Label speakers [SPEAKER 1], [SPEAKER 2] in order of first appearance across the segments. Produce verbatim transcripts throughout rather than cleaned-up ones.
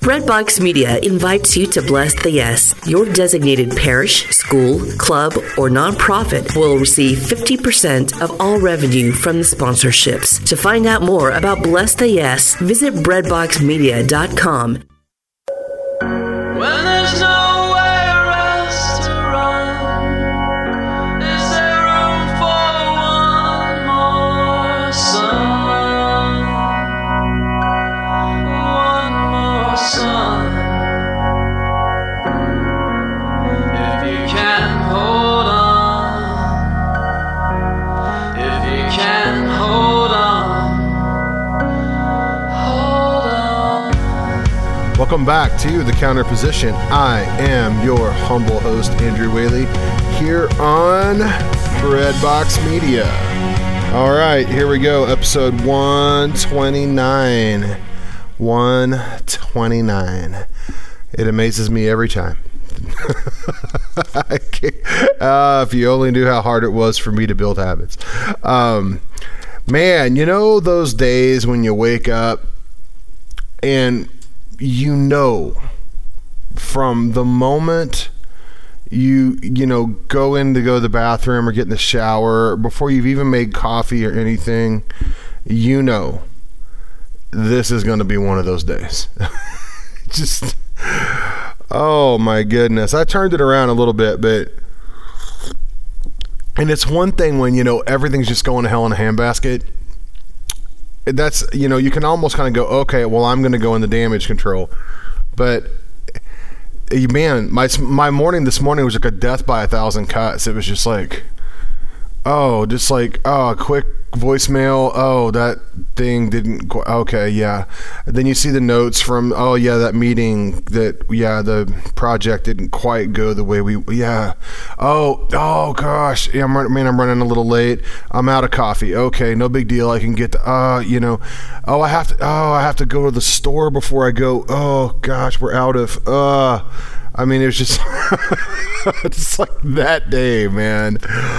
[SPEAKER 1] Breadbox Media invites you to Bless the Yes. Your designated parish, school, club, or nonprofit will receive fifty percent of all revenue from the sponsorships. To find out more about Bless the Yes, visit breadbox media dot com.
[SPEAKER 2] When there's nowhere else to run, is there room for one more sun? One more sun. If you can hold on, if you can hold on, hold on.
[SPEAKER 3] Welcome back to The Counter Position. I am your humble host, Andrew Whaley, here on Breadbox Media. All right, here we go. Episode one twenty-nine. one twenty-nine. It amazes me every time. I can't, uh, if you only knew how hard it was for me to build habits. Um, man, you know those days when you wake up and you know from the moment you you know go in to go to the bathroom or get in the shower, before you've even made coffee or anything, you know this is going to be one of those days. Just, oh my goodness. I turned it around a little bit, but and it's one thing when you know everything's just going to hell in a handbasket. That's, you know, you can almost kind of go, okay, well, I'm going to go into damage control. But, man, my my morning this morning was like a death by a thousand cuts. It was just like, oh, just like, oh, a quick voicemail. Oh, that thing didn't, qu- okay, yeah. And then you see the notes from, oh, yeah, that meeting that, yeah, the project didn't quite go the way we, yeah. Oh, oh, gosh. Yeah, I'm, man, I'm running a little late. I'm out of coffee. Okay, no big deal. I can get the, uh, you know, oh, I have to, oh, I have to go to the store before I go. Oh, gosh, we're out of, uh, I mean, it was just, it's like that day, man.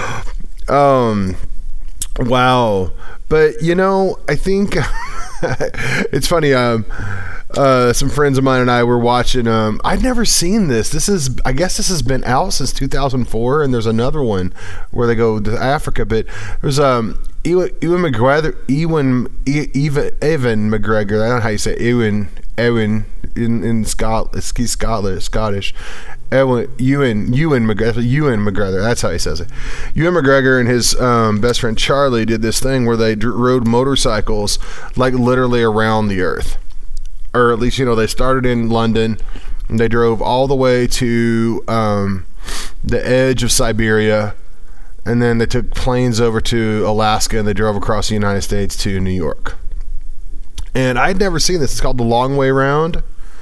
[SPEAKER 3] Um, wow. But, you know, I think it's funny. Um, uh, some friends of mine and I were watching, um, I'd never seen this. This is, I guess this has been out since two thousand four, and there's another one where they go to Africa, but there's, um, Ewan, Ewan McGregor, Ewan, e- Eva, Evan McGregor. I don't know how you say Ewan, Ewan in, in Scot, he's Scotland, Scottish. Ewan, Ewan, Ewan McGregor, Ewan McGregor, that's how he says it. Ewan McGregor and his um, best friend Charlie did this thing where they d- rode motorcycles like literally around the earth. Or at least, you know, they started in London and they drove all the way to um, the edge of Siberia, and then they took planes over to Alaska and they drove across the United States to New York. And I'd never seen this. It's called the Long Way Round.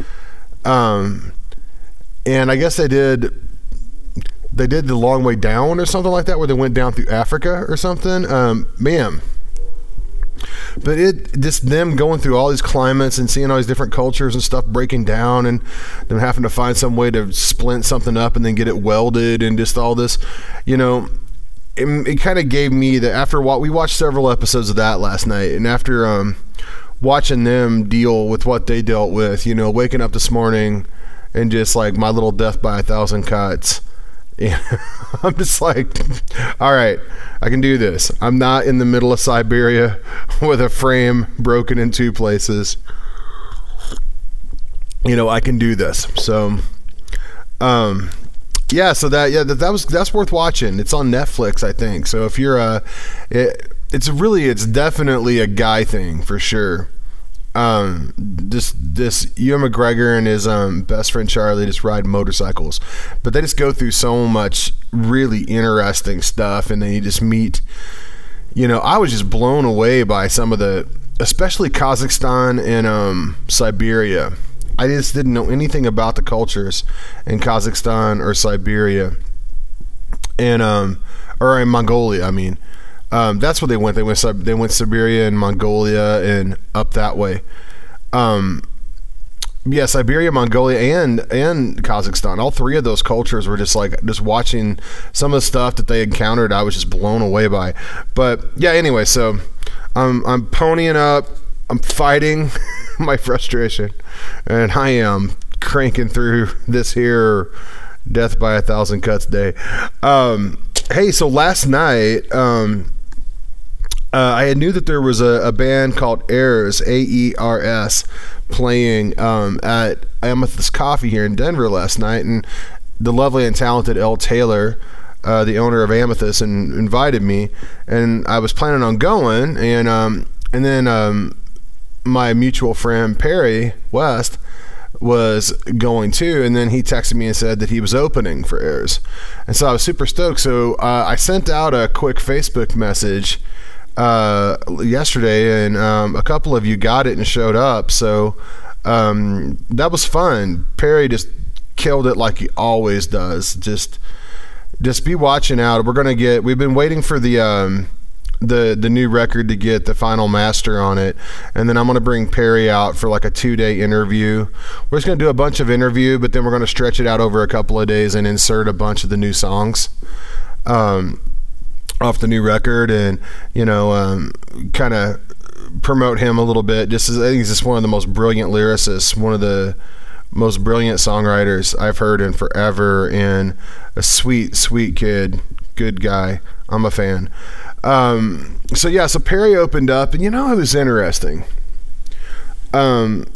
[SPEAKER 3] Um, and I guess they did they did the Long Way Down or something like that, where they went down through Africa or something. Um, man. But it just them going through all these climates and seeing all these different cultures and stuff breaking down, and them having to find some way to splint something up and then get it welded, and just all this, you know, it, it kind of gave me that after what we watched several episodes of that last night, and after um, watching them deal with what they dealt with, you know, waking up this morning and just like my little death by a thousand cuts. Yeah, I'm just like, all right, I can do this. I'm not in the middle of Siberia with a frame broken in two places. You know, I can do this. So, um, yeah. So that yeah, that, that was that's worth watching. It's on Netflix, I think. So if you're a, it, it's really it's definitely a guy thing for sure. Um, this this Ewan McGregor and his um best friend Charlie just ride motorcycles, but they just go through so much really interesting stuff, and then you just meet, you know, I was just blown away by some of the, especially Kazakhstan and um Siberia. I just didn't know anything about the cultures in Kazakhstan or Siberia, and um or in Mongolia. I mean. Um, that's where they went. They went. They went Siberia and Mongolia and up that way. Um, yeah, Siberia, Mongolia, and and Kazakhstan. All three of those cultures were just like just watching some of the stuff that they encountered. I was just blown away by. But yeah, anyway, so I'm I'm ponying up. I'm fighting. my frustration, and I am cranking through this here death by a thousand cuts day. Um, hey, so last night, um, uh, I knew that there was a, a band called Aers, A E R S, playing um, at Amethyst Coffee here in Denver last night, and the lovely and talented Elle Taylor, uh, the owner of Amethyst, and invited me, and I was planning on going, and um, and then um, my mutual friend Perry West was going too, and then he texted me and said that he was opening for Aers, and so I was super stoked. So uh, I sent out a quick Facebook message uh, yesterday, and um, a couple of you got it and showed up, so um, that was fun. Perry just killed it like he always does. Just just be watching out. We're gonna get we've been waiting for the um the the new record to get the final master on it, and then I'm gonna bring Perry out for like a two-day interview. We're just gonna do a bunch of interview, but then we're gonna stretch it out over a couple of days and insert a bunch of the new songs um off the new record, and you know um kind of promote him a little bit. Just as I think he's just one of the most brilliant lyricists, one of the most brilliant songwriters I've heard in forever, and a sweet, sweet kid, good guy. I'm a fan. Um, so yeah, so Perry opened up, and you know, it was interesting. Um,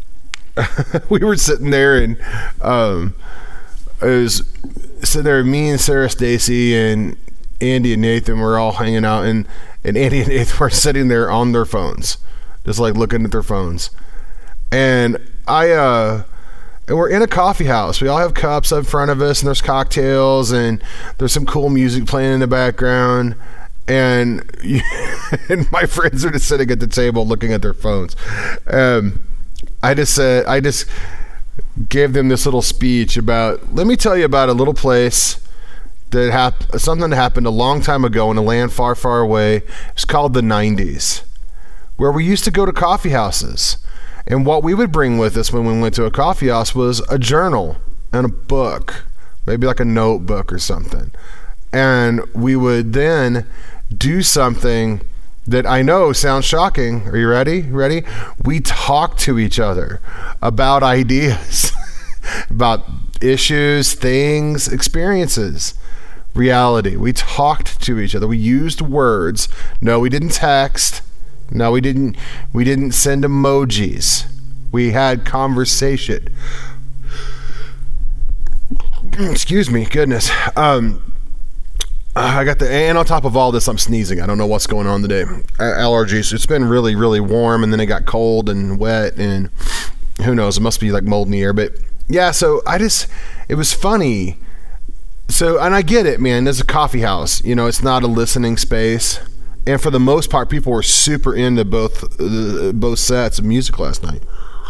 [SPEAKER 3] we were sitting there, and um, it was sitting there, me and Sarah Stacy and Andy and Nathan were all hanging out, and, and Andy and Nathan were sitting there on their phones, just like looking at their phones. And I, uh, and we're in a coffee house. We all have cups up in front of us, and there's cocktails, and there's some cool music playing in the background. And, and my friends are just sitting at the table looking at their phones. Um, I just said, I just gave them this little speech about, let me tell you about a little place that hap- something that happened a long time ago in a land far, far away. It's called the nineties, where we used to go to coffee houses. And what we would bring with us when we went to a coffee house was a journal and a book, maybe like a notebook or something. And we would then do something that I know sounds shocking. Are you ready? Ready? We talked to each other about ideas, about issues, things, experiences, reality. We talked to each other. We used words. No, we didn't text. No, we didn't we didn't send emojis. We had conversation. Excuse me, goodness. Um, I got the, and on top of all this, I'm sneezing. I don't know what's going on today. Allergies. It's been really, really warm, and then it got cold and wet, and who knows? It must be like mold in the air. But yeah, so I just, it was funny. So, and I get it, man. There's a coffee house. You know, it's not a listening space. And for the most part, people were super into both uh, both sets of music last night.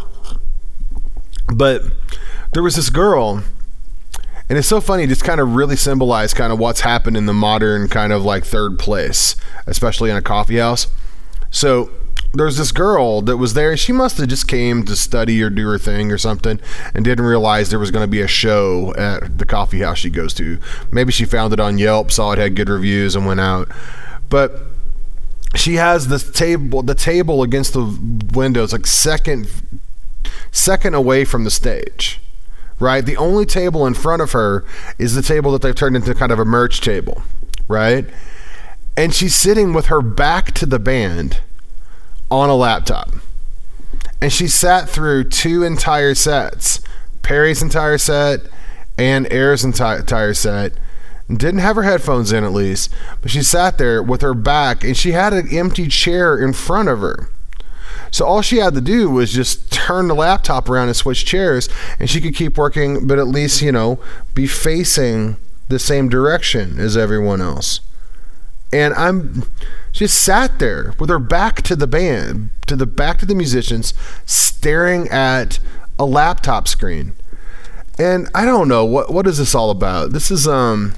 [SPEAKER 3] But there was this girl, and it's so funny, just kind of really symbolized kind of what's happened in the modern kind of like third place, especially in a coffee house. So there's this girl that was there, and she must have just came to study or do her thing or something, and didn't realize there was going to be a show at the coffee house she goes to. Maybe she found it on Yelp, saw it had good reviews, and went out. But she has this table, the table against the windows, like second, second away from the stage, right? The only table in front of her is the table that they've turned into kind of a merch table, right? And she's sitting with her back to the band on a laptop. And she sat through two entire sets, Perry's entire set and Aers' enti- entire set. Didn't have her headphones in, at least, but she sat there with her back, and she had an empty chair in front of her. So all she had to do was just turn the laptop around and switch chairs, and she could keep working, but at least, you know, be facing the same direction as everyone else. And I'm just sat there with her back to the band, to the back to the musicians, staring at a laptop screen. And I don't know, what what is this all about? This is um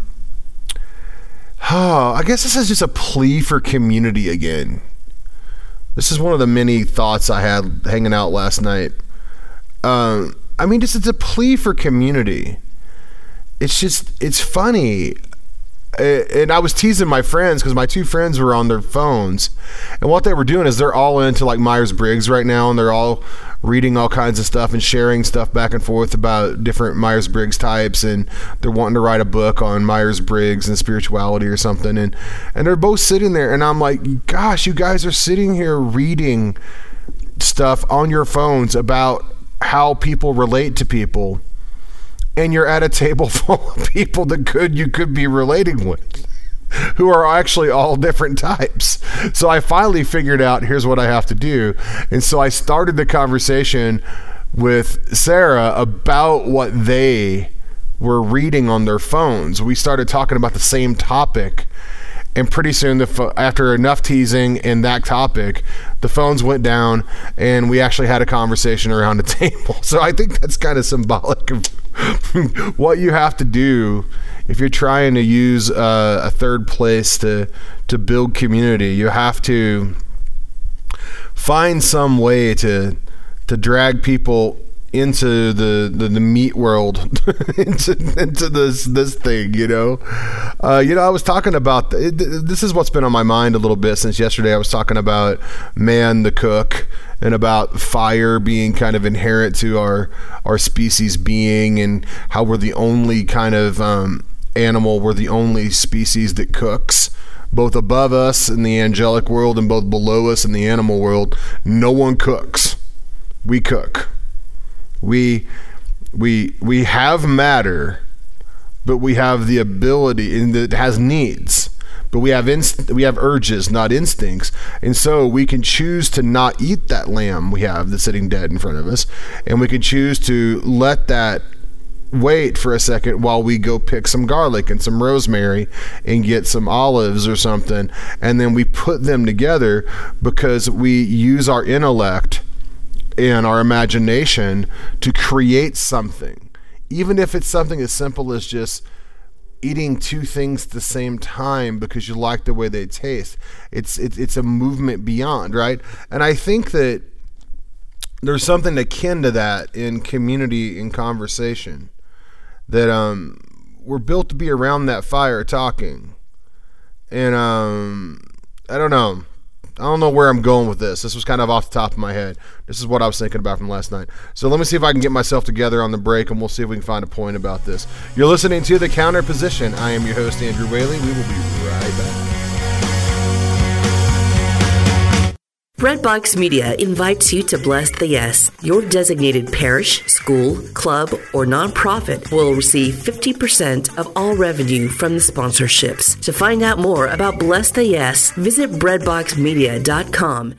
[SPEAKER 3] Oh, I guess this is just a plea for community again. This is one of the many thoughts I had hanging out last night. Um, I mean, just it's a plea for community. It's just, it's funny. And I was teasing my friends because my two friends were on their phones. And what they were doing is they're all into like Myers-Briggs right now. And they're all reading all kinds of stuff and sharing stuff back and forth about different Myers-Briggs types, and they're wanting to write a book on Myers-Briggs and spirituality or something, and and they're both sitting there, and I'm like, gosh, you guys are sitting here reading stuff on your phones about how people relate to people, and you're at a table full of people that could you could be relating with, who are actually all different types. So I finally figured out, here's what I have to do. And so I started the conversation with Sarah about what they were reading on their phones. We started talking about the same topic, and pretty soon, the fo- after enough teasing and that topic, the phones went down, and we actually had a conversation around the table. So I think that's kind of symbolic of what you have to do if you're trying to use uh, a third place to to build community. You have to find some way to to drag people into the, the, the meat world, into into this this thing, you know. Uh, you know, I was talking about it, this is what's been on my mind a little bit since yesterday. I was talking about man the cook, and about fire being kind of inherent to our our species being, and how we're the only kind of um, animal, we're the only species that cooks. Both above us in the angelic world and both below us in the animal world, no one cooks. We cook. We we we have matter, but we have the ability, and it has needs, but we have inst- we have urges, not instincts, and so we can choose to not eat that lamb we have that's sitting dead in front of us, and we can choose to let that wait for a second while we go pick some garlic and some rosemary and get some olives or something, and then we put them together because we use our intellect and our imagination to create something, even if it's something as simple as just eating two things at the same time because you like the way they taste. It's it's it's a movement beyond, right? And I think that there's something akin to that in community and conversation, that um we're built to be around that fire talking. And um I don't know. I don't know where I'm going with this. This was kind of off the top of my head. This is what I was thinking about from last night. So let me see if I can get myself together on the break, and we'll see if we can find a point about this. You're listening to The Counter Position. I am your host, Andrew Whaley. We will be right back.
[SPEAKER 1] Breadbox Media invites you to Bless the Yes. Your designated parish, school, club, or nonprofit will receive fifty percent of all revenue from the sponsorships. To find out more about Bless the Yes, visit breadbox media dot com.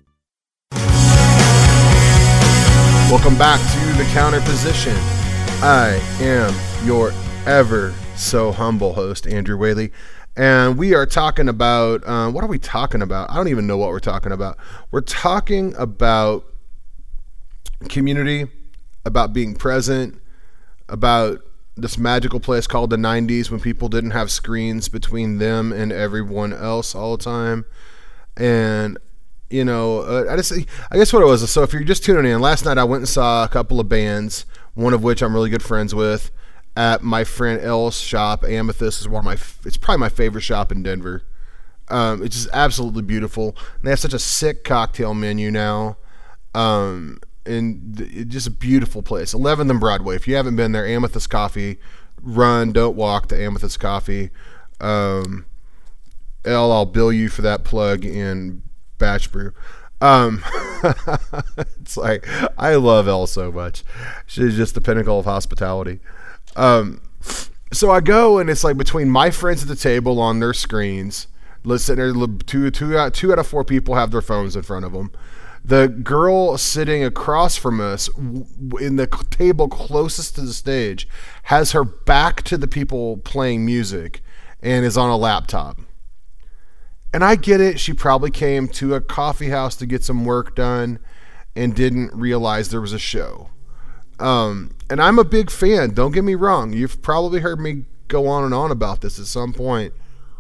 [SPEAKER 3] Welcome back to The Counter Position. I am your ever so humble host, Andrew Whaley. And we are talking about, uh, what are we talking about? I don't even know what we're talking about. We're talking about community, about being present, about this magical place called the nineties when people didn't have screens between them and everyone else all the time. And, you know, uh, I just, I guess what it was, so if you're just tuning in, last night I went and saw a couple of bands, one of which I'm really good friends with, at my friend Elle's shop. Amethyst is one of my, it's probably my favorite shop in Denver. Um, it's just absolutely beautiful. And they have such a sick cocktail menu now. Um, and th- it's just a beautiful place. eleventh and Broadway. If you haven't been there, Amethyst Coffee, run, don't walk to Amethyst Coffee. Um, Elle, I'll bill you for that plug in batch brew. Um, it's like, I love Elle so much. She's just the pinnacle of hospitality. Um, so I go, and it's like between my friends at the table on their screens, let's sit there, two, two, out, two out of four people have their phones in front of them. The girl sitting across from us in the table closest to the stage has her back to the people playing music and is on a laptop. And I get it. She probably came to a coffee house to get some work done and didn't realize there was a show. Um, and I'm a big fan. Don't get me wrong. You've probably heard me go on and on about this at some point.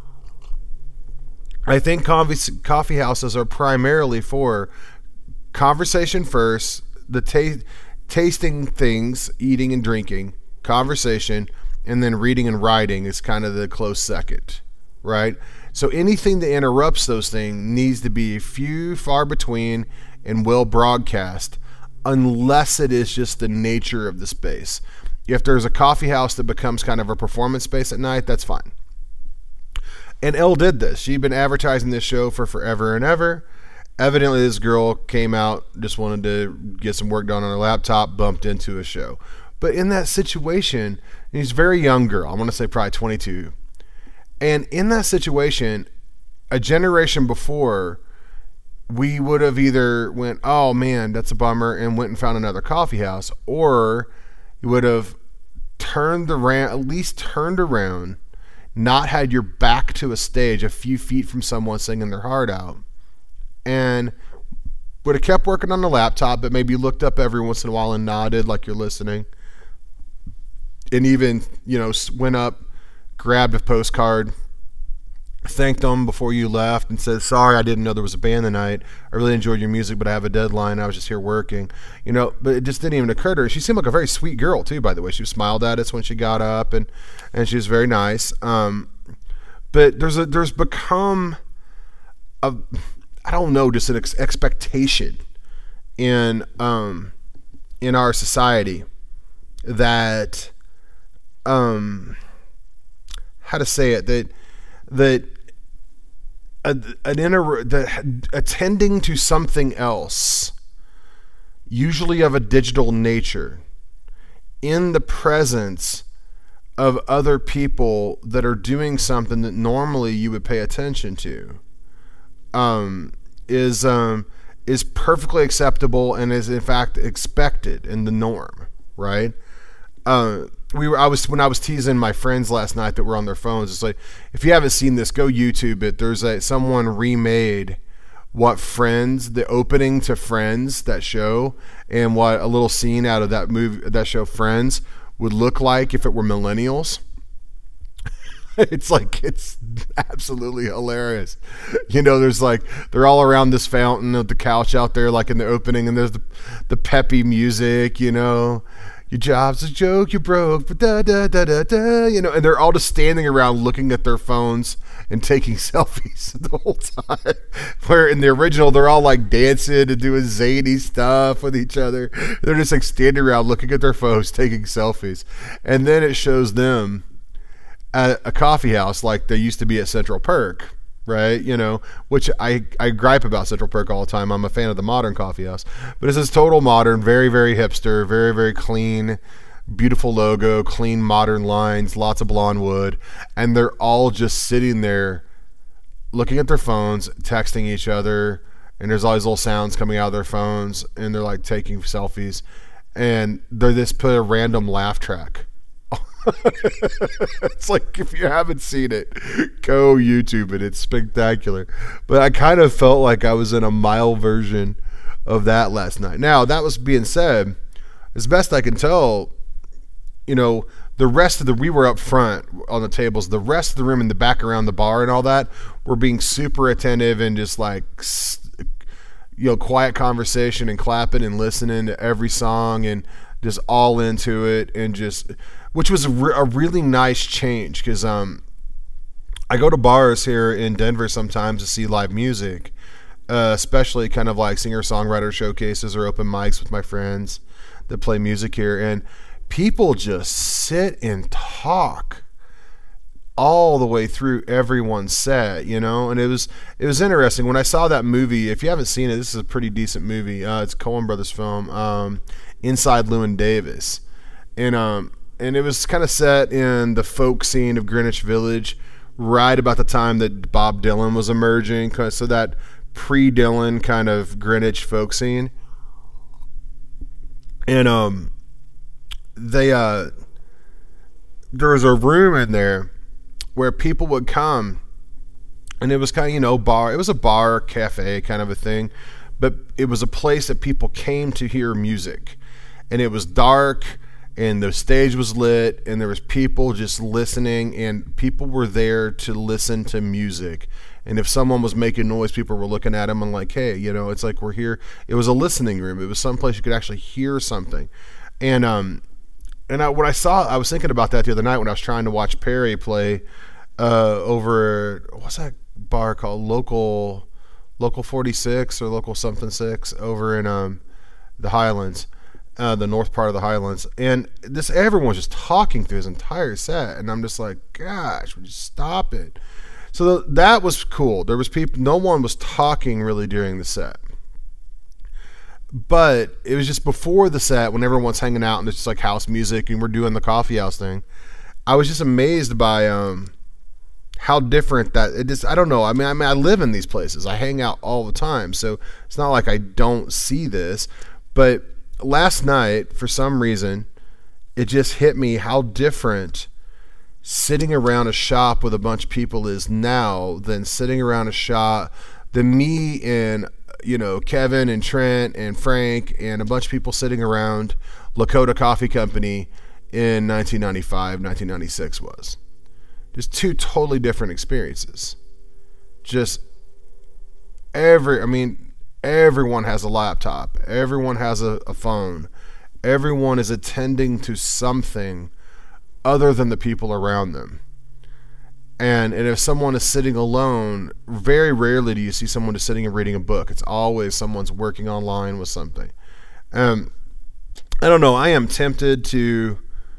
[SPEAKER 3] I think coffee, coffee houses are primarily for conversation first, the ta- tasting things, eating and drinking, conversation, and then reading and writing is kind of the close second, right? So anything that interrupts those things needs to be few, far between, and well broadcast. unless it is just the nature of the space. If there's a coffee house that becomes kind of a performance space at night, that's fine. And Elle did this. She'd been advertising this show for forever and ever. Evidently, this girl came out, just wanted to get some work done on her laptop, bumped into a show. But in that situation, she's a very young girl. I want to say probably twenty-two. And in that situation, a generation before, we would have either went, oh man, that's a bummer, and went and found another coffee house, or you would have turned around, at least turned around, not had your back to a stage a few feet from someone singing their heart out, and would have kept working on the laptop, but maybe looked up every once in a while and nodded like you're listening, and even, you know, went up, grabbed a postcard, thanked them before you left, and said, sorry, I didn't know there was a band tonight. I really enjoyed your music, but I have a deadline. I was just here working. You know, but it just didn't even occur to her. She seemed like a very sweet girl, too, by the way. She smiled at us when she got up, and, and she was very nice. Um, but there's a there's become, a, I don't know, just an ex- expectation in um in our society that, um, how to say it, that that a, an inter, the, attending to something else, usually of a digital nature, in the presence of other people that are doing something that normally you would pay attention to, um, is um, is perfectly acceptable and is in fact expected in the norm, right? Uh, we were, I was, when I was teasing my friends last night that were on their phones, it's like, if you haven't seen this, go YouTube it. There's a, someone remade what Friends, the opening to Friends, that show, and what a little scene out of that movie, that show Friends, would look like if it were millennials. It's like, it's absolutely hilarious. You know, there's like, they're all around this fountain of the couch out there, like in the opening, and there's the, the peppy music, you know, your job's a joke, you broke, but da da da da da, you know, and they're all just standing around looking at their phones and taking selfies the whole time. Where in the original, they're all like dancing and doing zany stuff with each other. They're just like standing around looking at their phones, taking selfies. And then it shows them at a coffee house like they used to be at Central Perk, right? You know, which I, I gripe about Central Perk all the time. I'm a fan of the modern coffee house, but this is total modern, very, very hipster, very, very clean, beautiful logo, clean modern lines, lots of blonde wood, and they're all just sitting there looking at their phones, texting each other, and there's all these little sounds coming out of their phones, and they're like taking selfies, and they just put a random laugh track. It's like, if you haven't seen it, go YouTube it. It's spectacular. But I kind of felt like I was in a mild version of that last night. Now, that was being said, as best I can tell, you know, the rest of the, we were up front on the tables, the rest of the room in the back around the bar and all that were being super attentive and just like, you know, quiet conversation and clapping and listening to every song and just all into it, and just, which was a, re- a really nice change, because um, I go to bars here in Denver sometimes to see live music, uh, especially kind of like singer-songwriter showcases or open mics with my friends that play music here, and people just sit and talk all the way through everyone's set, you know, and it was it was interesting when I saw that movie. If you haven't seen it, this is a pretty decent movie. Uh, it's a Coen Brothers film, um, Inside Llewyn Davis, and um, and it was kind of set in the folk scene of Greenwich Village, right about the time that Bob Dylan was emerging, so that pre-Dylan kind of Greenwich folk scene, and um, they uh, there was a room in there where people would come, and it was kind of, you know, bar, it was a bar, cafe kind of a thing, but it was a place that people came to hear music, and it was dark, and the stage was lit, and there was people just listening, and people were there to listen to music, and if someone was making noise, people were looking at them and like, hey, you know, it's like, we're here. It was a listening room. It was someplace you could actually hear something, and um And I, when I saw, I was thinking about that the other night when I was trying to watch Perry play uh, over, what's that bar called? Local, Local forty-six or Local something six over in um, the Highlands, uh, the north part of the Highlands, and this everyone was just talking through his entire set, and I'm just like, gosh, would you stop it? So th- that was cool. There was people, no one was talking really during the set. But it was just before the set when everyone's hanging out and it's just like house music and we're doing the coffee house thing. I was just amazed by um, how different that it is. I don't know. I mean, I mean, I live in these places. I hang out all the time. So it's not like I don't see this. But last night, for some reason, it just hit me how different sitting around a shop with a bunch of people is now than sitting around a shop than me and you know, Kevin and Trent and Frank and a bunch of people sitting around Lakota Coffee Company in nineteen ninety-five, nineteen ninety-six was. Just two totally different experiences. Just every, I mean, everyone has a laptop. Everyone has a, a phone. Everyone is attending to something other than the people around them. And, and if someone is sitting alone, very rarely do you see someone just sitting and reading a book. It's always someone's working online with something. Um, I don't know. I am tempted to,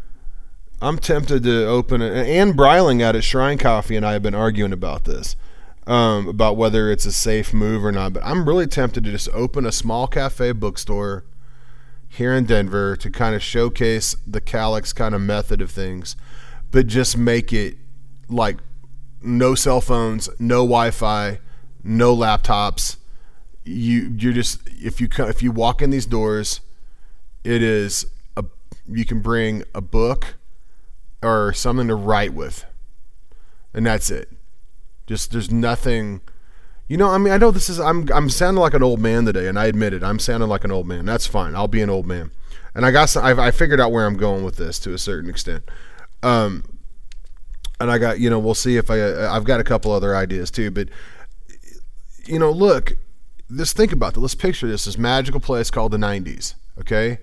[SPEAKER 3] I'm tempted to open it. Ann Breiling out at Shrine Coffee and I have been arguing about this, um, about whether it's a safe move or not. But I'm really tempted to just open a small cafe bookstore here in Denver to kind of showcase the Calyx kind of method of things, but just make it like no cell phones, no Wi-Fi, no laptops. You you're just if you if you walk in these doors, it is a you can bring a book or something to write with, and that's it. Just there's nothing. You know, I mean, I know this is I'm I'm sounding like an old man today, and I admit it. I'm sounding like an old man. That's fine. I'll be an old man, and I got some, I've, I figured out where I'm going with this to a certain extent. Um. And I got, you know, we'll see if I, I've got a couple other ideas too, but, you know, look, just think about it. Let's picture this, this magical place called the nineties, okay?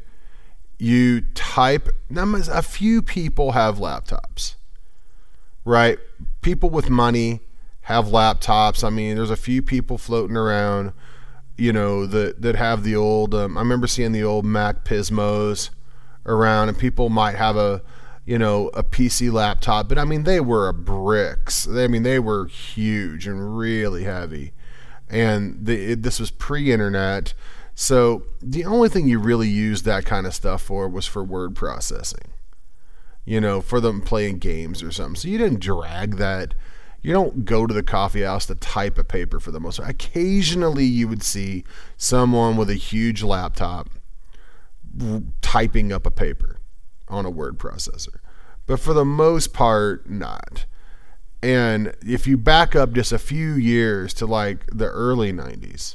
[SPEAKER 3] You type, now a few people have laptops, right? People with money have laptops. I mean, there's a few people floating around, you know, that, that have the old, um, I remember seeing the old Mac Pismos around, and people might have a, you know, a P C laptop, but I mean, they were bricks. I mean, they were huge and really heavy. And the, it, this was pre-internet. So the only thing you really used that kind of stuff for was for word processing, you know, for them playing games or something. So you didn't drag that. You don't go to the coffee house to type a paper for the most part. Occasionally you would see someone with a huge laptop typing up a paper on a word processor, but for the most part, not. And if you back up just a few years to like the early nineties,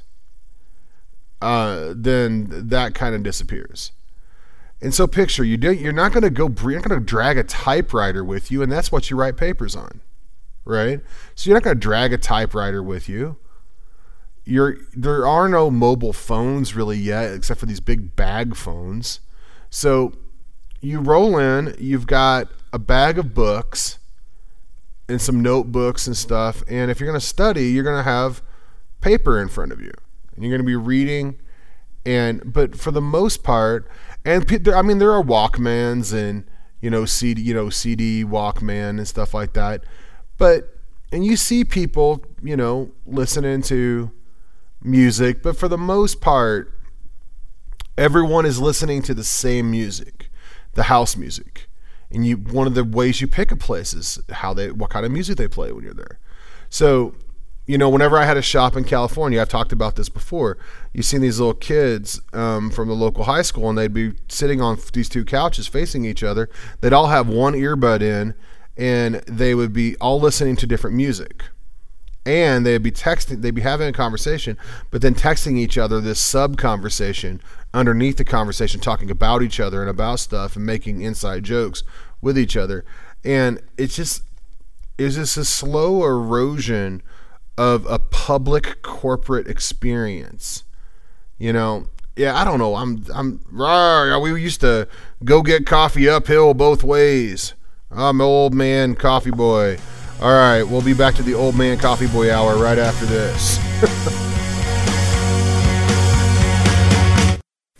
[SPEAKER 3] uh, then that kind of disappears. And so picture you do, you're not going to go, you're not going to drag a typewriter with you, and that's what you write papers on, right? So you're not going to drag a typewriter with you. You're, there are no mobile phones really yet, except for these big bag phones. So you roll in, you've got a bag of books and some notebooks and stuff. And if you're going to study, you're going to have paper in front of you and you're going to be reading. And, but for the most part, and I mean, there are Walkmans and, you know, C D, you know, C D Walkman and stuff like that. But, and you see people, you know, listening to music, but for the most part, everyone is listening to the same music. The house music. And you one of the ways you pick a place is how they what kind of music they play when you're there. So, you know, whenever I had a shop in California, I've talked about this before, you've seen these little kids um, from the local high school, and they'd be sitting on these two couches facing each other. They'd all have one earbud in, and they would be all listening to different music. And they'd be texting, they'd be having a conversation, but then texting each other this sub conversation underneath the conversation, talking about each other and about stuff and making inside jokes with each other. And it's just, it's just a slow erosion of a public corporate experience. You know, yeah, I don't know. I'm, I'm, rah, we used to go get coffee uphill both ways. I'm an old man coffee boy. All right, we'll be back to the old man coffee boy hour right after this.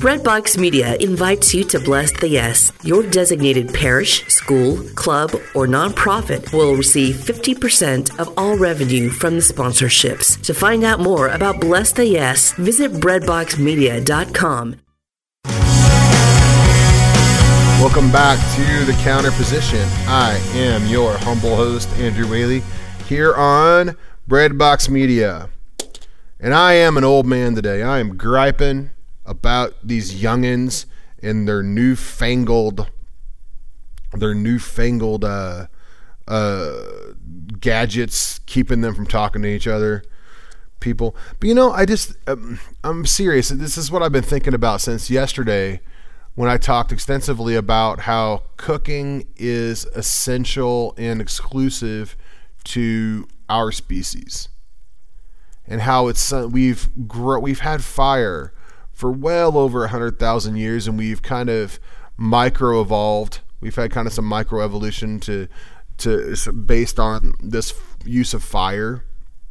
[SPEAKER 1] Breadbox Media invites you to Bless the Yes. Your designated parish, school, club, or nonprofit will receive fifty percent of all revenue from the sponsorships. To find out more about Bless the Yes, visit breadbox media dot com.
[SPEAKER 3] Welcome back to The Counter Position. I am your humble host, Andrew Whaley, here on Breadbox Media. And I am an old man today. I am griping about these youngins and their newfangled, their newfangled uh, uh, gadgets, keeping them from talking to each other, people. But you know, I just, um, I'm serious. This is what I've been thinking about since yesterday when I talked extensively about how cooking is essential and exclusive to our species, and how it's we've gro- we've had fire for well over a hundred thousand years, and we've kind of micro evolved. We've had kind of some micro evolution to to based on this use of fire,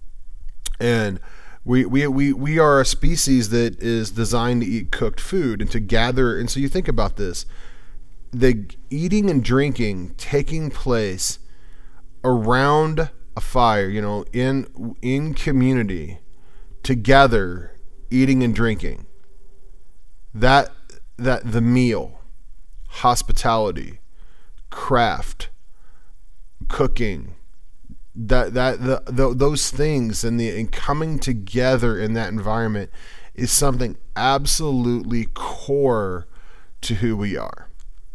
[SPEAKER 3] and we we we we are a species that is designed to eat cooked food and to gather. And so you think about this: the eating and drinking taking place around a fire, you know, in in community, together, eating and drinking. That that the meal, hospitality, craft, cooking, that that the, the those things and the and coming together in that environment is something absolutely core to who we are.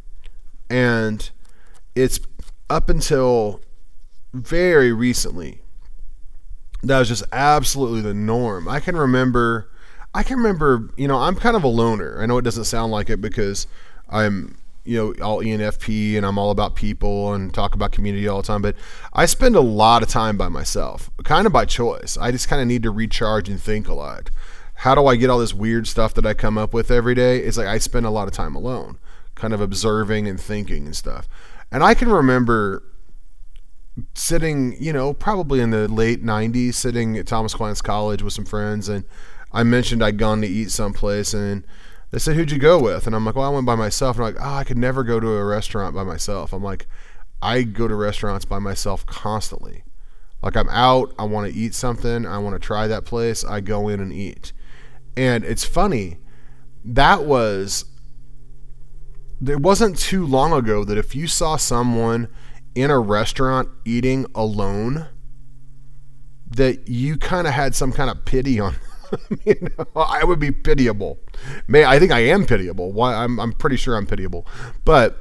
[SPEAKER 3] And it's up until very recently that was just absolutely the norm. I can remember I can remember, you know, I'm kind of a loner. I know it doesn't sound like it because I'm, you know, all E N F P and I'm all about people and talk about community all the time, but I spend a lot of time by myself, kind of by choice. I just kind of need to recharge and think a lot. How do I get all this weird stuff that I come up with every day? It's like I spend a lot of time alone, kind of observing and thinking and stuff. And I can remember sitting, you know, probably in the late nineties, sitting at Thomas Aquinas College with some friends, and I mentioned I'd gone to eat someplace, and they said, "Who'd you go with?" And I'm like, "Well, I went by myself." And I'm like, "Oh, I could never go to a restaurant by myself." I'm like, I go to restaurants by myself constantly. Like, I'm out, I want to eat something, I want to try that place, I go in and eat. And it's funny, that was, it wasn't too long ago that if you saw someone in a restaurant eating alone, that you kind of had some kind of pity on them. You know, I would be pitiable. May I think I am pitiable. Why I'm I'm pretty sure I'm pitiable. But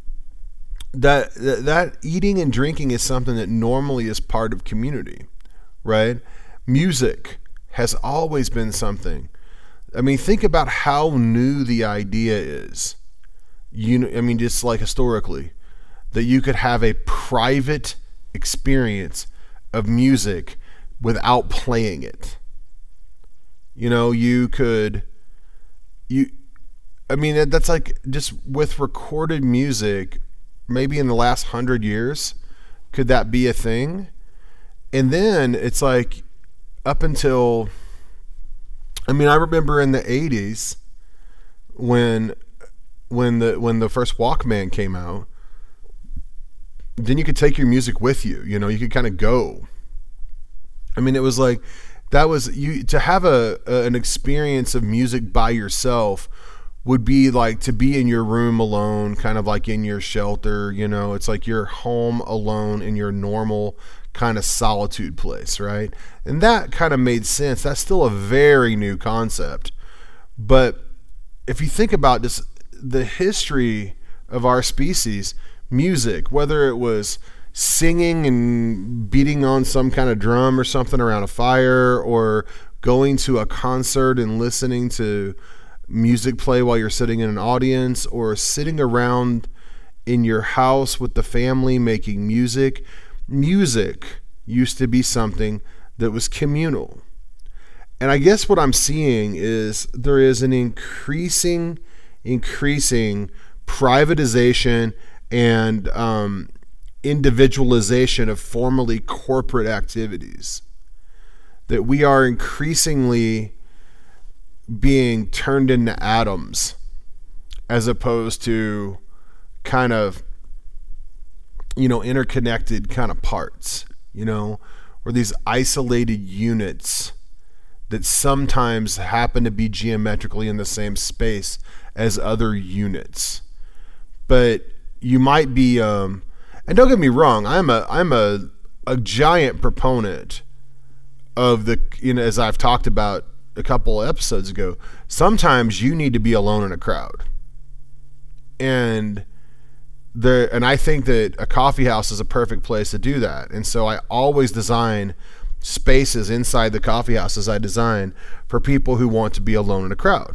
[SPEAKER 3] that that eating and drinking is something that normally is part of community, right? Music has always been something. I mean, think about how new the idea is. You know, I mean, just like historically, that you could have a private experience of music without playing it. You know, you could, you, I mean, that's like just with recorded music, maybe in the last hundred years, could that be a thing? And then it's like up until, I mean, I remember in the eighties when, when the, when the first Walkman came out, then you could take your music with you, you know, you could kind of go. I mean, it was like, that was you to have a, a an experience of music by yourself would be like to be in your room alone, kind of like in your shelter, you know, it's like you're home alone in your normal kind of solitude place, right? And that kind of made sense. That's still a very new concept. But if you think about this, the history of our species, music, whether it was singing and beating on some kind of drum or something around a fire, or going to a concert and listening to music play while you're sitting in an audience, or sitting around in your house with the family making music. Music used to be something that was communal. And I guess what I'm seeing is there is an increasing, increasing privatization and um, individualization of formerly corporate activities. That we are increasingly being turned into atoms as opposed to kind of, you know, interconnected kind of parts, you know, or these isolated units that sometimes happen to be geometrically in the same space as other units. But you might be, um, and don't get me wrong, I'm a I'm a a giant proponent of the, you know, as I've talked about a couple episodes ago, sometimes you need to be alone in a crowd. And there, and I think that a coffee house is a perfect place to do that. And so I always design spaces inside the coffee houses I design for people who want to be alone in a crowd.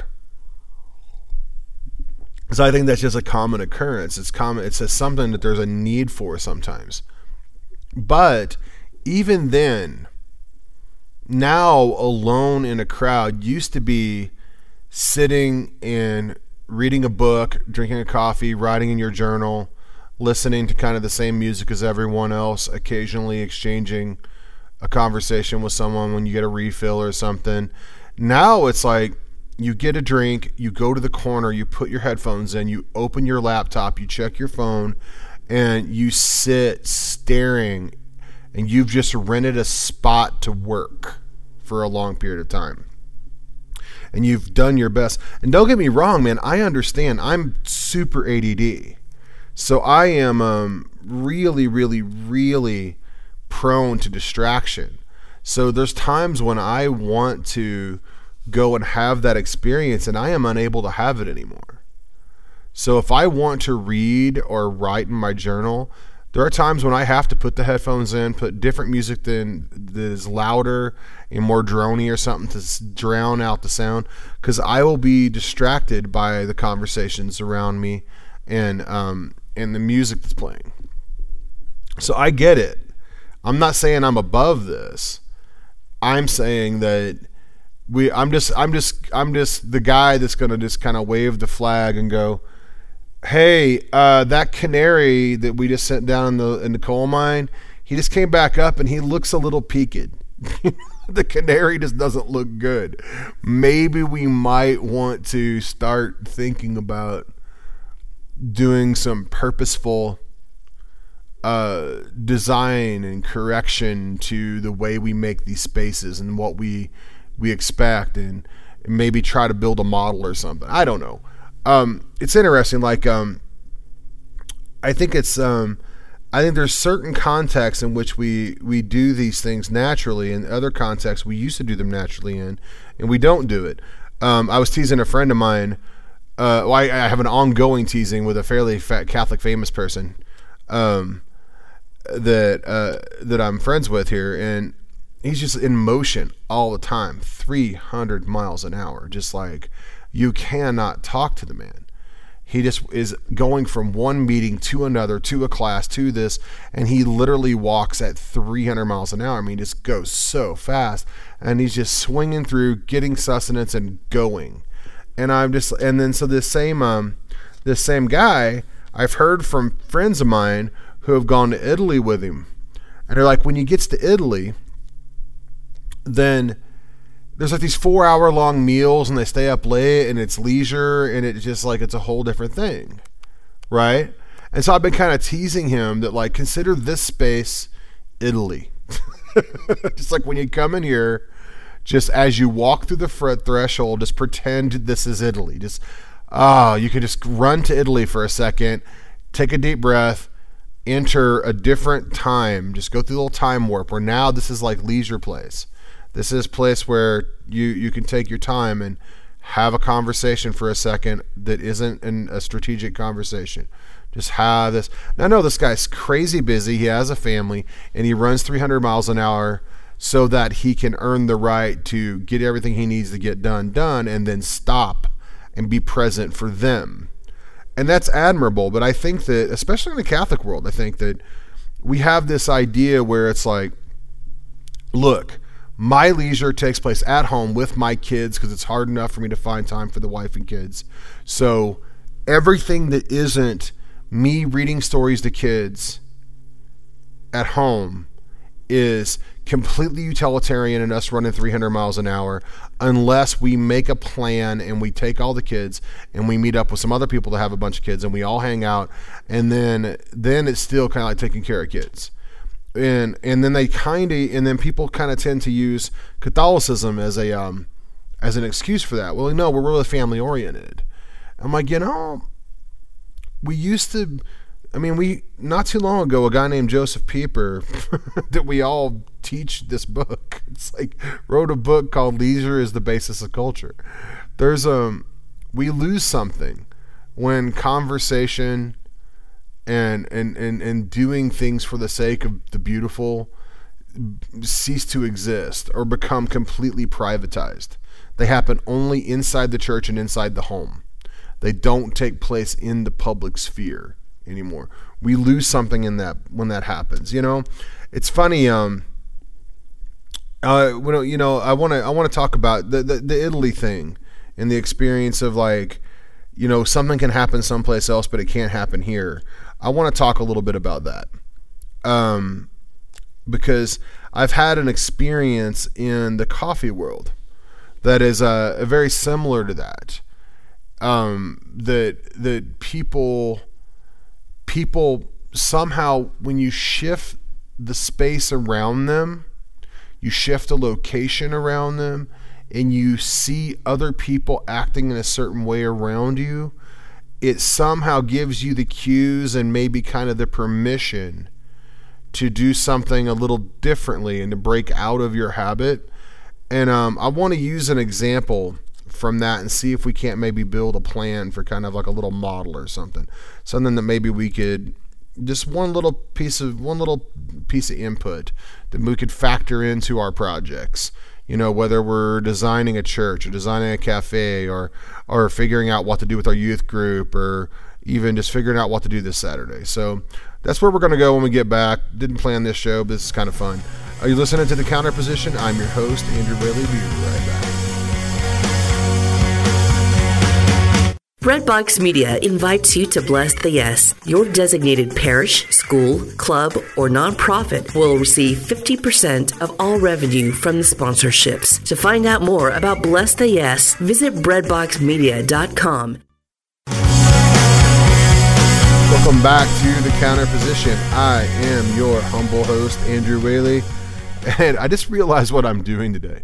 [SPEAKER 3] So I think that's just a common occurrence. It's common. It's just something that there's a need for sometimes. But even then, now alone in a crowd used to be sitting and reading a book, drinking a coffee, writing in your journal, listening to kind of the same music as everyone else, occasionally exchanging a conversation with someone when you get a refill or something. Now it's like you get a drink, you go to the corner, you put your headphones in, you open your laptop, you check your phone, and you sit staring, and you've just rented a spot to work for a long period of time. And you've done your best. And don't get me wrong, man, I understand. I'm super A D D. So I am um, really, really, really prone to distraction. So there's times when I want to go and have that experience and I am unable to have it anymore. So if I want to read or write in my journal, there are times when I have to put the headphones in, put different music than that is louder and more droney or something to drown out the sound, because I will be distracted by the conversations around me and um, and the music that's playing. So I get it. I'm not saying I'm above this. I'm saying that we. I'm just. I'm just. I'm just the guy that's gonna just kind of wave the flag and go, hey, uh, that canary that we just sent down in the in the coal mine, he just came back up and he looks a little peaked. The canary just doesn't look good. Maybe we might want to start thinking about doing some purposeful uh, design and correction to the way we make these spaces and what we we expect, and maybe try to build a model or something. I don't know. Um, it's interesting. Like, um, I think it's, um, I think there's certain contexts in which we, we do these things naturally, and other contexts we used to do them naturally in, and we don't do it. Um, I was teasing a friend of mine. Uh, well, I, I have an ongoing teasing with a fairly fat Catholic famous person, um, that, uh, that I'm friends with here. And he's just in motion all the time, three hundred miles an hour, just like, you cannot talk to the man. He just is going from one meeting to another, to a class, to this, and he literally walks at three hundred miles an hour. I mean, he just goes so fast, and he's just swinging through, getting sustenance and going. And I'm just, and then so this same, um, this same guy, I've heard from friends of mine who have gone to Italy with him, and they're like, when he gets to Italy, then there's like these four hour long meals and they stay up late and it's leisure and it's just like, it's a whole different thing. Right. And so I've been kind of teasing him that, like, consider this space Italy. Just like when you come in here, just as you walk through the threshold, just pretend this is Italy. Just, ah, oh, you can just run to Italy for a second, take a deep breath, enter a different time, just go through a little time warp where now this is like leisure place. This is a place where you, you can take your time and have a conversation for a second that isn't an, a strategic conversation. Just have this. Now, I know this guy's crazy busy. He has a family, and he runs three hundred miles an hour so that he can earn the right to get everything he needs to get done, done, and then stop and be present for them. And that's admirable. But I think that, especially in the Catholic world, I think that we have this idea where it's like, look, my leisure takes place at home with my kids because it's hard enough for me to find time for the wife and kids. So everything that isn't me reading stories to kids at home is completely utilitarian in us running three hundred miles an hour unless we make a plan and we take all the kids and we meet up with some other people that have a bunch of kids and we all hang out, and then then it's still kind of like taking care of kids. And and then they kind of and then people kind of tend to use Catholicism as a um as an excuse for that. Well, no, we're really family oriented. I'm like, you know, we used to I mean, we not too long ago, a guy named Joseph Pieper that we all teach this book. It's like wrote a book called "Leisure is the Basis of Culture." There's um, we lose something when conversation and and and and doing things for the sake of the beautiful cease to exist or become completely privatized. They happen only inside the church and inside the home. They don't take place in the public sphere anymore. We lose something in that when that happens. You know, it's funny. Um, uh, when, you know, I want to I want to talk about the, the the Italy thing and the experience of, like, you know, something can happen someplace else, but it can't happen here. I want to talk a little bit about that, um, because I've had an experience in the coffee world that is uh, very similar to that. Um, that that people. People somehow, when you shift the space around them, you shift the location around them, and you see other people acting in a certain way around you, it somehow gives you the cues and maybe kind of the permission to do something a little differently and to break out of your habit. And um, I want to use an example from that and see if we can't maybe build a plan for kind of like a little model or something, something that maybe we could just one little piece of one little piece of input that we could factor into our projects. You know, whether we're designing a church or designing a cafe or or figuring out what to do with our youth group or even just figuring out what to do this Saturday. So that's where we're going to go when we get back. Didn't plan this show, but this is kind of fun. Are you listening to The Counter Position? I'm your host, Andrew Whaley. Be right back.
[SPEAKER 1] Redbox Media invites you to Bless the Yes. Your designated parish, school, club, or nonprofit will receive fifty percent of all revenue from the sponsorships. To find out more about Bless the Yes, visit breadbox media dot com.
[SPEAKER 3] Welcome back to The Counter Position. I am your humble host, Andrew Whaley, and I just realized what I'm doing today.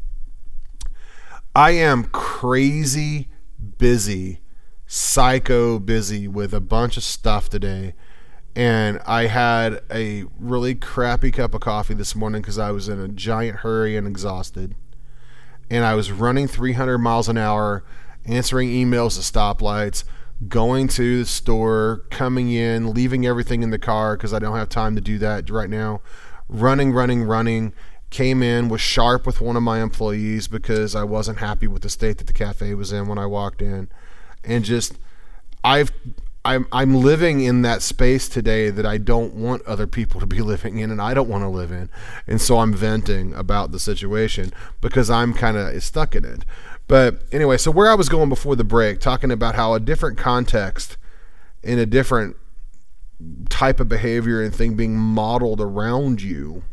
[SPEAKER 3] I am crazy busy, psycho busy with a bunch of stuff today, and I had a really crappy cup of coffee this morning because I was in a giant hurry and exhausted, and I was running three hundred miles an hour, answering emails at stoplights, going to the store, coming in, leaving everything in the car because I don't have time to do that right now, running, running, running. Came in, was sharp with one of my employees because I wasn't happy with the state that the cafe was in when I walked in, and just I've I'm I'm living in that space today that I don't want other people to be living in, and I don't want to live in, and so I'm venting about the situation because I'm kind of stuck in it. But anyway, so where I was going before the break, talking about how a different context in a different type of behavior and thing being modeled around you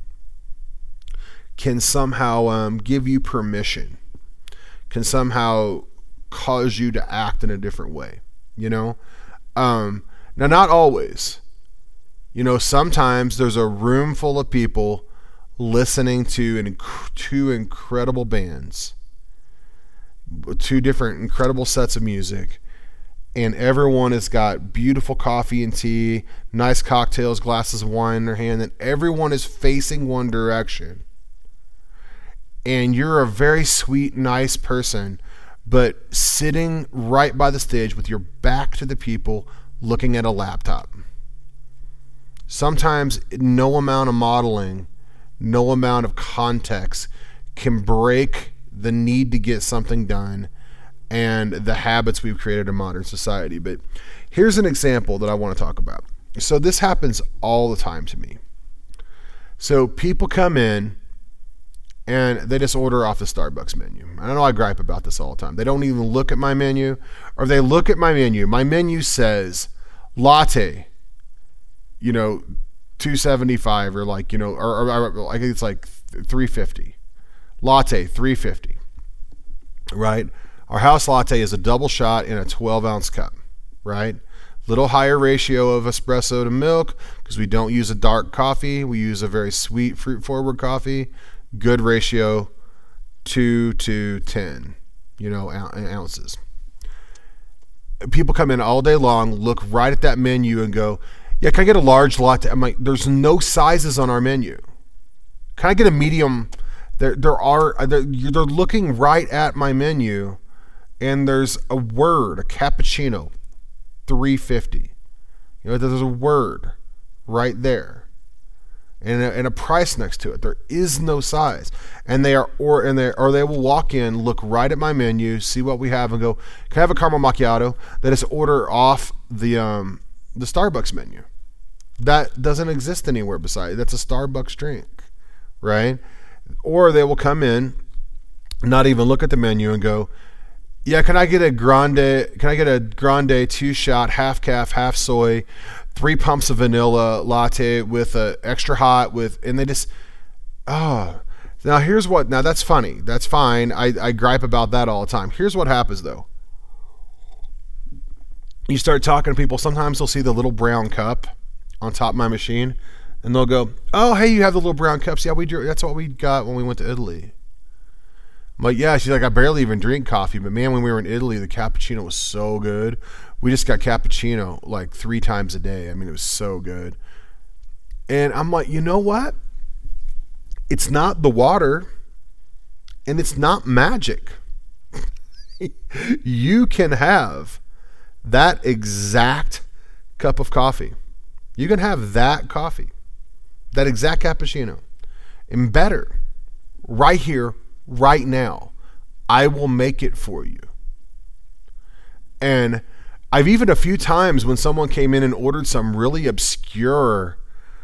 [SPEAKER 3] can somehow um, give you permission, can somehow cause you to act in a different way, you know? Um, now, not always. You know, sometimes there's a room full of people listening to an, two incredible bands, two different incredible sets of music, and everyone has got beautiful coffee and tea, nice cocktails, glasses of wine in their hand, and everyone is facing one direction. And you're a very sweet, nice person, but sitting right by the stage with your back to the people looking at a laptop. Sometimes no amount of modeling, no amount of context can break the need to get something done and the habits we've created in modern society. But here's an example that I want to talk about. So this happens all the time to me. So people come in and they just order off the Starbucks menu. I know I gripe about this all the time. They don't even look at my menu, or they look at my menu. My menu says latte, you know, two seventy-five or like, you know, or, or, or I think it's like three fifty. Latte, three fifty. Right? Our house latte is a double shot in a twelve ounce cup. Right? Little higher ratio of espresso to milk because we don't use a dark coffee. We use a very sweet, fruit forward coffee. Good ratio, two to ten, you know, ounces. People come in all day long, look right at that menu and go, yeah, can I get a large latte? I'm like, there's no sizes on our menu. Can I get a medium? There, there are, they're, they're looking right at my menu and there's a word, a cappuccino. three fifty. You know, there's a word right there, and a, and a price next to it. There is no size, and they are or and they or they will walk in, look right at my menu, see what we have, and go, "Can I have a caramel macchiato?" That is order off the um the Starbucks menu. That doesn't exist anywhere besides. That's a Starbucks drink, right? Or they will come in, not even look at the menu, and go, yeah, can I get a grande, can I get a grande two shot, half calf, half soy, three pumps of vanilla latte with a extra hot with, and they just, oh, now here's what, now that's funny. That's fine. I, I gripe about that all the time. Here's what happens though. You start talking to people, sometimes they'll see the little brown cup on top of my machine and they'll go, oh, hey, you have the little brown cups. Yeah, we do. That's what we got when we went to Italy. I'm like, yeah, she's like, I barely even drink coffee, but man, when we were in Italy, the cappuccino was so good. We just got cappuccino like three times a day. I mean, it was so good. And I'm like, you know what? It's not the water and it's not magic. You can have that exact cup of coffee. You can have that coffee, that exact cappuccino, and better right here, right now. I will make it for you. And I've even a few times when someone came in and ordered some really obscure,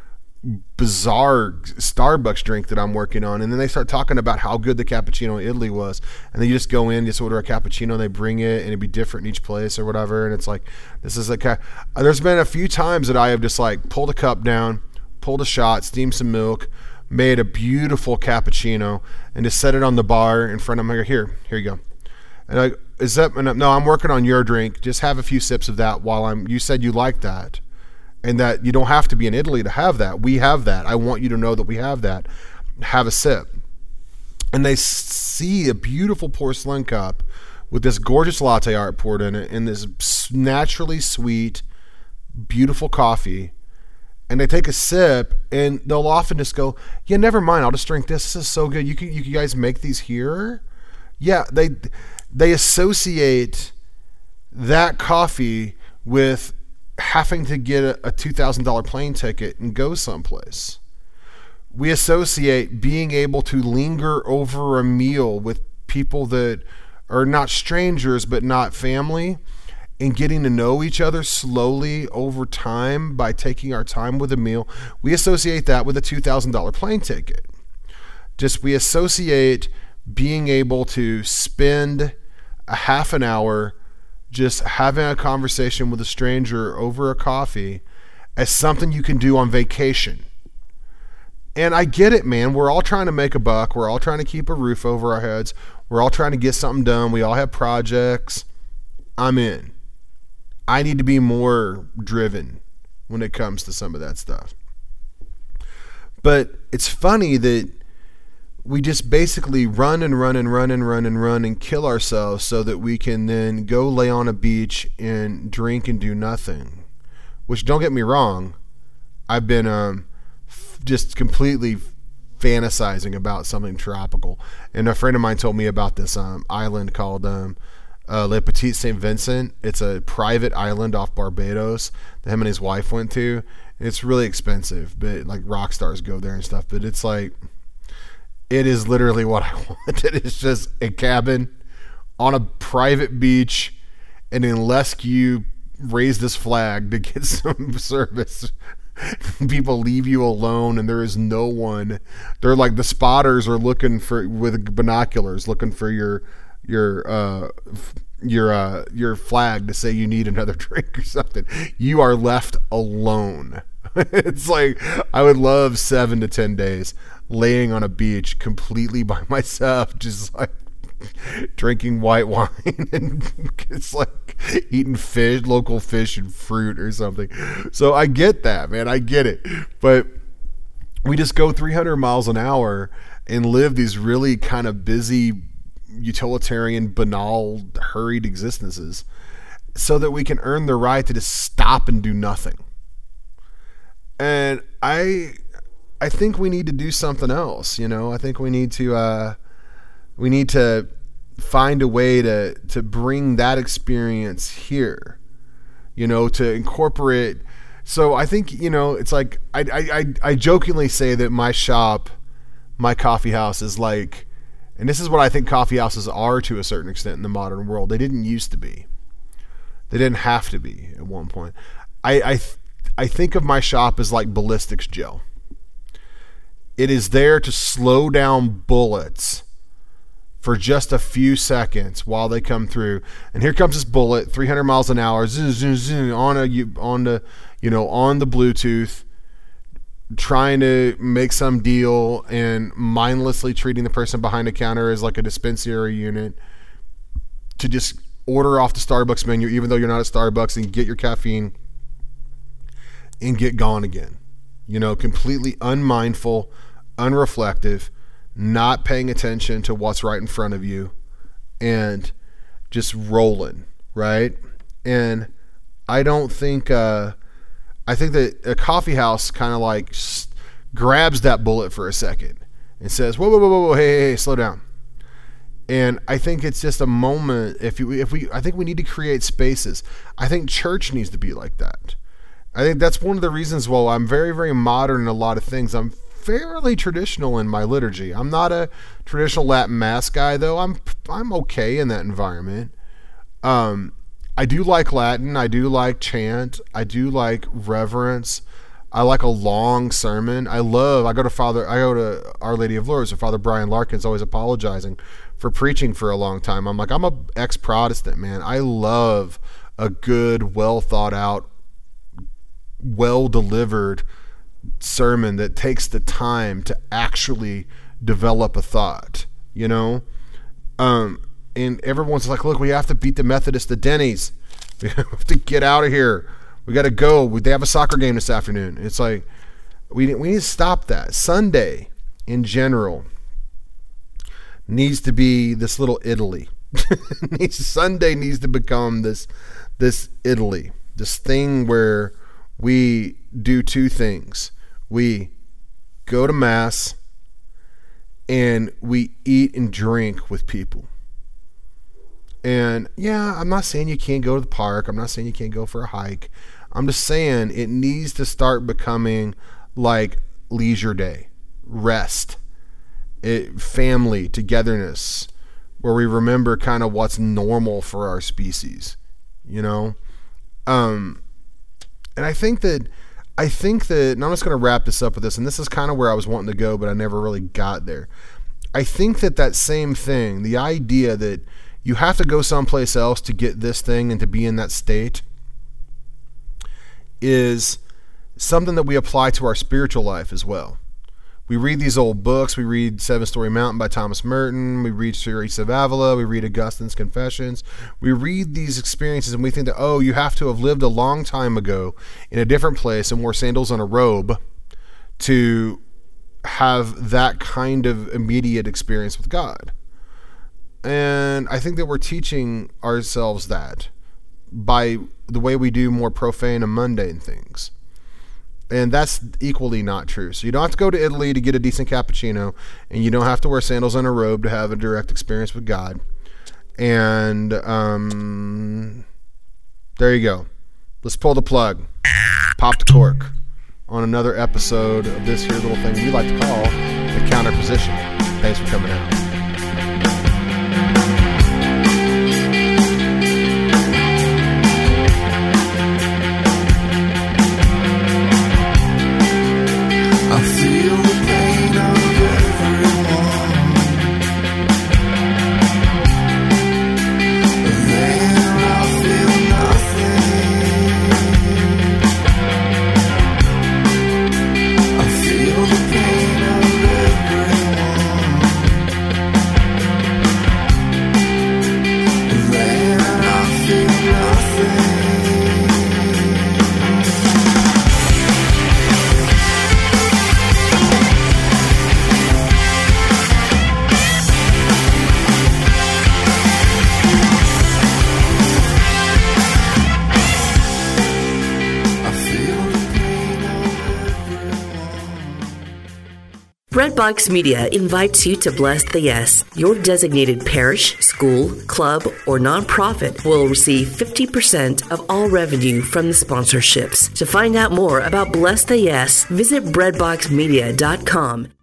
[SPEAKER 3] bizarre Starbucks drink that I'm working on, and then they start talking about how good the cappuccino in Italy was, and then you just go in, just order a cappuccino, and they bring it, and it'd be different in each place or whatever, and it's like, this is a ca- there's been a few times that I have just like pulled a cup down, pulled a shot, steamed some milk, made a beautiful cappuccino, and just set it on the bar in front of me. Here, here you go. And I, is that, no, I'm working on your drink. Just have a few sips of that while I'm, you said you like that. And that you don't have to be in Italy to have that. We have that. I want you to know that we have that. Have a sip. And they see a beautiful porcelain cup with this gorgeous latte art poured in it and this naturally sweet, beautiful coffee. And they take a sip and they'll often just go, yeah, never mind. I'll just drink this. This is so good. You can, you guys make these here? Yeah, they they associate that coffee with having to get a, a two thousand dollars plane ticket and go someplace. We associate being able to linger over a meal with people that are not strangers but not family, and getting to know each other slowly over time by taking our time with a meal. We associate that with a two thousand dollars plane ticket. Just we associate being able to spend a half an hour just having a conversation with a stranger over a coffee as something you can do on vacation. And I get it, man. We're all trying to make a buck. We're all trying to keep a roof over our heads. We're all trying to get something done. We all have projects. I'm in. I need to be more driven when it comes to some of that stuff. But it's funny that we just basically run and run and run and run and run and kill ourselves so that we can then go lay on a beach and drink and do nothing. Which, don't get me wrong, I've been um, f- just completely fantasizing about something tropical. And a friend of mine told me about this um, island called um, uh, Le Petit Saint Vincent. It's a private island off Barbados that him and his wife went to. It's really expensive, but like rock stars go there and stuff. But it's like, it is literally what I want. It is just a cabin on a private beach, and unless you raise this flag to get some service, people leave you alone, and there is no one. They're like, the spotters are looking for, with binoculars, looking for your your uh your uh your flag to say you need another drink or something. You are left alone. It's like I would love seven to ten days laying on a beach completely by myself, just like drinking white wine and it's like eating fish, local fish and fruit or something. So I get that, man. I get it. But we just go three hundred miles an hour and live these really kind of busy, utilitarian, banal, hurried existences so that we can earn the right to just stop and do nothing. And I I think we need to do something else, you know. I think we need to uh, we need to find a way to to bring that experience here, you know, to incorporate. So I think, you know, it's like I I I jokingly say that my shop, my coffee house is like, and this is what I think coffee houses are to a certain extent in the modern world. They didn't used to be. They didn't have to be at one point. I I I think of my shop as like ballistics gel. It is there to slow down bullets for just a few seconds while they come through. And here comes this bullet, three hundred miles an hour, zoom, zoom, zoom, on a on the you know on the Bluetooth, trying to make some deal and mindlessly treating the person behind the counter as like a dispensary unit to just order off the Starbucks menu, even though you're not at Starbucks, and get your caffeine and get gone again. You know, completely unmindful, unreflective, not paying attention to what's right in front of you, and just rolling, right? And I don't think, uh, I think that a coffee house kind of like s- grabs that bullet for a second and says, whoa, whoa, whoa, whoa, hey, hey, hey, slow down. And I think it's just a moment. If you, if we, I think we need to create spaces. I think church needs to be like that. I think that's one of the reasons why I'm very, very modern in a lot of things. I'm fairly traditional in my liturgy. I'm not a traditional Latin Mass guy, though. I'm I'm okay in that environment. Um, I do like Latin. I do like chant. I do like reverence. I like a long sermon. I love. I go to Father. I go to Our Lady of Lourdes, or Father Brian Larkin's always apologizing for preaching for a long time. I'm like, I'm a ex-Protestant, man. I love a good, well thought out, well delivered sermon that takes the time to actually develop a thought, you know. Um, and everyone's like, look, we have to beat the Methodists at Denny's. We have to get out of here. We got to go. They have a soccer game this afternoon. It's like, we, we need to stop that. Sunday, in general, needs to be this little Italy. Sunday needs to become this, this Italy, this thing where we do two things. We go to Mass and we eat and drink with people. And yeah, I'm not saying you can't go to the park. I'm not saying you can't go for a hike. I'm just saying it needs to start becoming like leisure day, rest, it, family, togetherness, where we remember kind of what's normal for our species, you know? Um, and I think that, I think that, and I'm just going to wrap this up with this, and this is kind of where I was wanting to go, but I never really got there. I think that that same thing, the idea that you have to go someplace else to get this thing and to be in that state, is something that we apply to our spiritual life as well. We read these old books. We read Seven Story Mountain by Thomas Merton. We read Teresa of Avila. We read Augustine's Confessions. We read these experiences and we think that, oh, you have to have lived a long time ago in a different place and wore sandals and a robe to have that kind of immediate experience with God. And I think that we're teaching ourselves that by the way we do more profane and mundane things. And that's equally not true. So you don't have to go to Italy to get a decent cappuccino, and you don't have to wear sandals and a robe to have a direct experience with God. And um, there you go. Let's pull the plug. Pop the cork on another episode of this here little thing we like to call the Counter Position. Thanks for coming out.
[SPEAKER 1] Breadbox Media invites you to Bless the Yes. Your designated parish, school, club, or nonprofit will receive fifty percent of all revenue from the sponsorships. To find out more about Bless the Yes, visit breadbox media dot com.